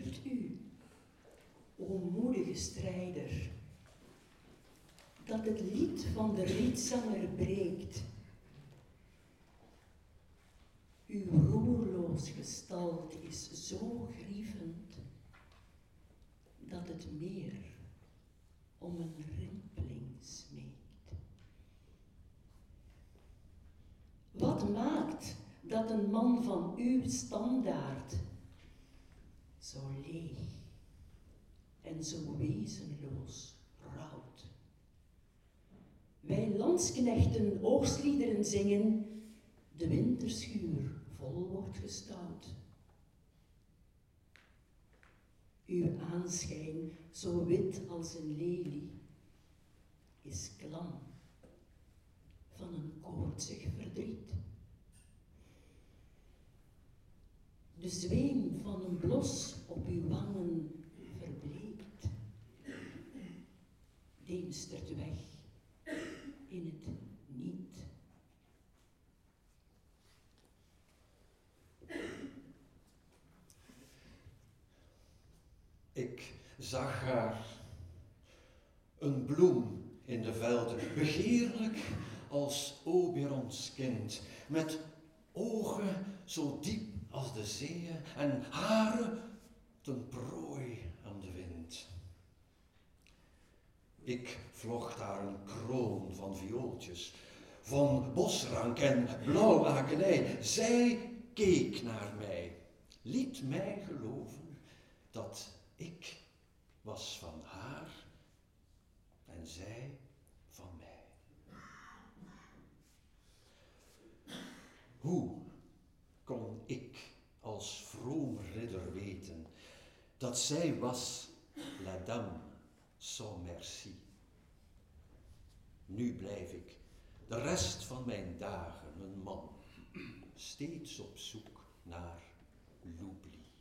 begeeft u, o moedige strijder, dat het lied van de rietzanger breekt. Uw roerloos gestalte is zo grievend, dat het meer om een rimpeling smeekt. Wat maakt dat een man van uw standaard zo leeg en zo wezenloos rouwt? Wij landsknechten oogstliederen zingen, de winterschuur vol wordt gestouwd. Uw aanschijn, zo wit als een lelie, is klam van een koortsig verdriet. De zweem van een blos op uw wangen verbleekt, deemstert weg in het niet. Ik zag haar, een bloem in de velden, begeerlijk als Oberons kind, met ogen zo diep als de zeeën en haren ten prooi aan de wind. Ik vlocht haar een kroon van viooltjes, van bosrank en blauwakenij. Zij keek naar mij, liet mij geloven dat ik was van haar en zij van mij. Hoe kon ik als vroom ridder weten dat zij was la dame sans merci? Nu blijf ik de rest van mijn dagen een man, steeds op zoek naar l'oubli.